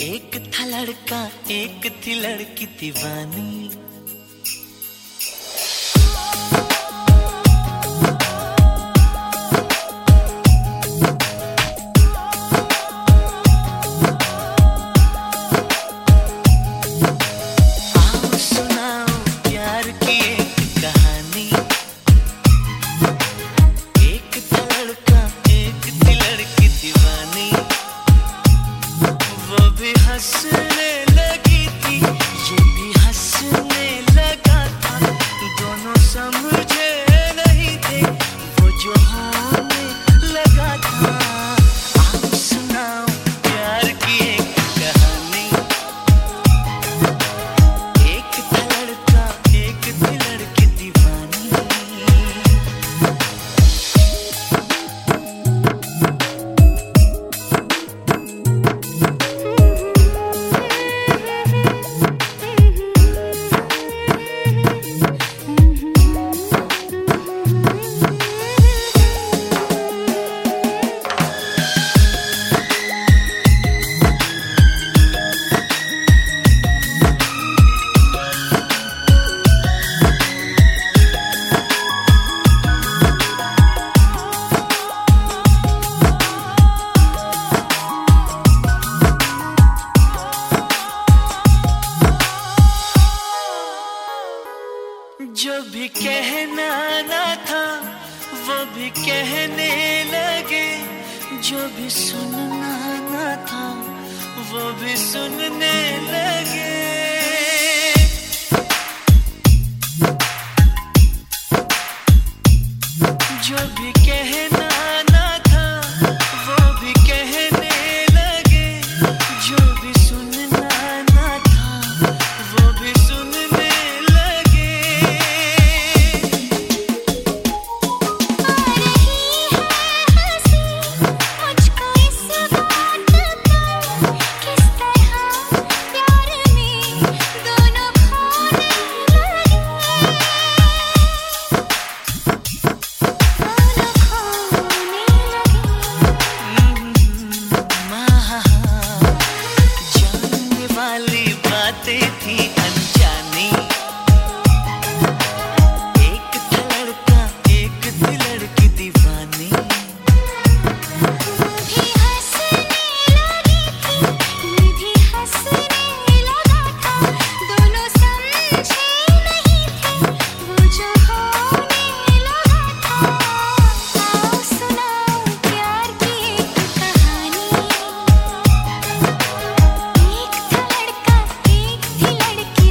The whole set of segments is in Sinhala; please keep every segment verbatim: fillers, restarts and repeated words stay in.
एक था लड़का एक थी लड़की दीवानी। आओ सुनाओ प्यार की एक कहानी। एक था लड़का एक थी लड़की दीवानी। वो भी हंसने लगी थी ये भी हंसने लगा था। दोनों समझे नहीं थे वो जो होने लगा था। आओ सुनाओ प्यार की एक कहानी। एक था लड़का एक थी लड़की दीवानी। जो भी कहना ना था वो भी कहने लगे। जो भी सुनना ना था वो भी सुनने लगे। जो भी कहना ना था वो भी कहने लगे। जो भी सुनना ना था वो भी सुनने लगे। वाली बातें थी अनजानी। एक था लड़का एक थी लड़की दीवानी। भी हंसने लगी थी ये भी हंसने लगा था। दोनों समझे नहीं थे वो जो होने लगा था। आओ सुनाओ प्यार की एक कहानी। एक था लड़का एक थी लड़की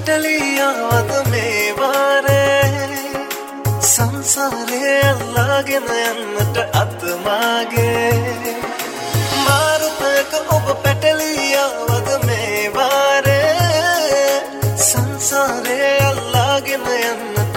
පැටලියාවද මේ වාරේ සංසාරේ අල්ලාගෙන යන්නට අතමාගේ මාරුතක ඔබ පැටලියාවද මේ වාරේ සංසාරේ අල්ලාගෙන යන්නට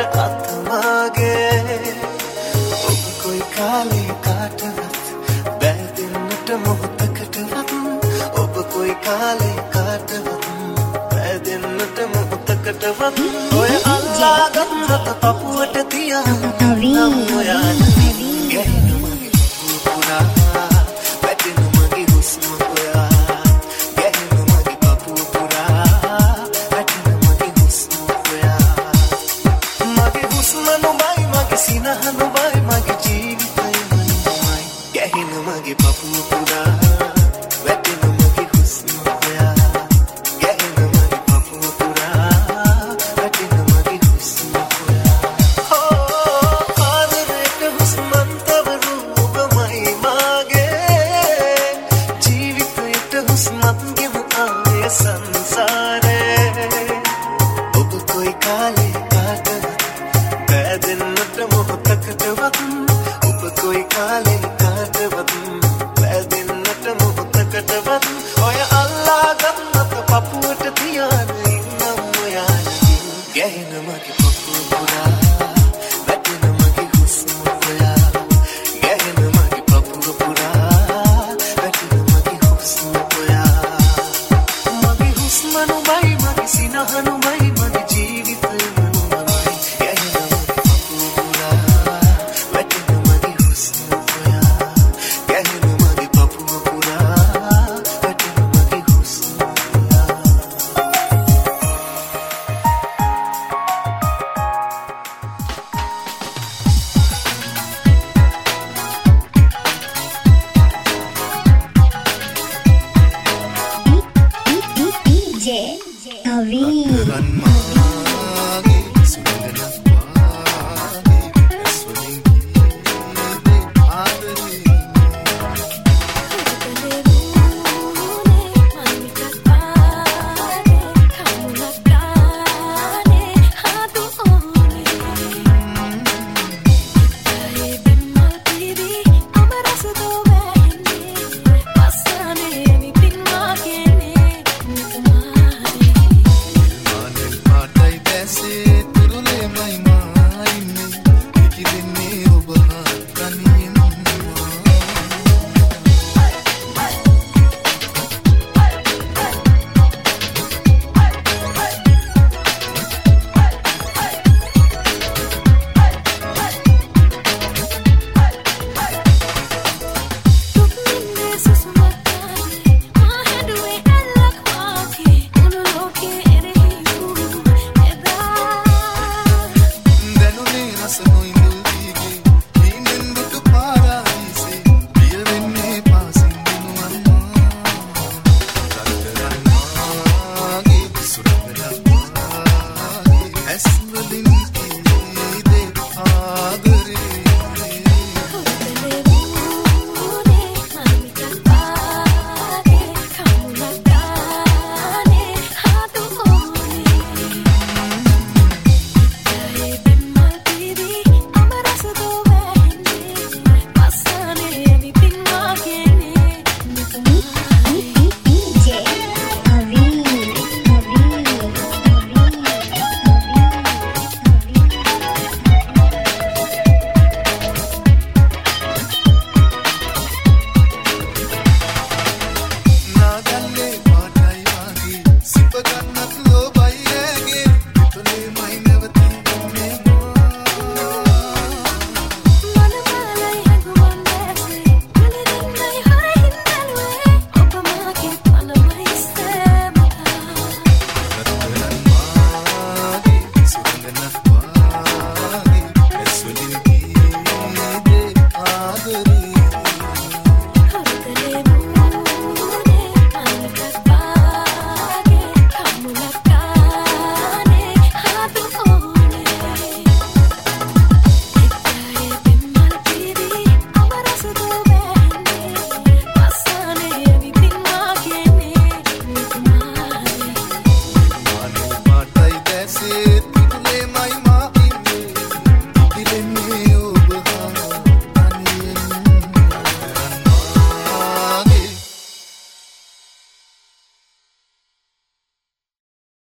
අතමාගේ ඔබ කොයි කාලේ කාටවත් බැඳෙන්නට මොහොතකටවත් ඔබ කොයි කාලේ කාටවත් බැඳෙන්නට මොහොතකටවත් ඔය අල්ලාගන්නත පපුවට තියන නම් ඔයාට ගැහෙන මගේ පපුව පුරා වැටෙන මගේ හුස්ම ඔයා ගැහෙන මගේ පපුව පුරා වැටෙන මගේ හුස්ම ඔයා මගේ හුස්ම නුඹයි මගේ සිනහ නුඹයි මගේ ජීවිතය නුඹයි ගැහෙන මගේ පපුව පුරා වැටෙන මගේ හුස්ම ඔයා ගැහෙන මගේ පපුව පුරා වැටෙන මගේ හුස්ම ඔයා හෝ ආදරේට හුස්මන් තව රූපමයි මාගේ ජීවිතයට හුස්මත් ගෙන ආවේ සංසාරේ ඔබ කොයි කාලේ කාටවත් බැඳෙන්නට මොහොතකටවත් ඔබ කොයි කාලේ කාටවත් බැඳෙන්නට මොහොතකටවත් ඔය අල්ලා ගන්නත පපුවට තියන ඉන්නම් ඔයාලගේ ගැහෙන මගේ පපුව පුරා වැටෙන මගේ හුස්ම ඔයා ගැහෙන මගේ පපුව පුරා වැටෙන මගේ හුස්ම ඔයා මගේ හුස්ම නුඹයි මගේ සිනහ නුඹයි මගේ ජීවිතය නුඹයි ගැහෙන මගේ පපුව පුරා වැටෙන මගේ හුස්ම ඔයා ගැහෙන මගේ පපුව පුරා වැටෙන මගේ හුස්ම ඔයා D J Kavi.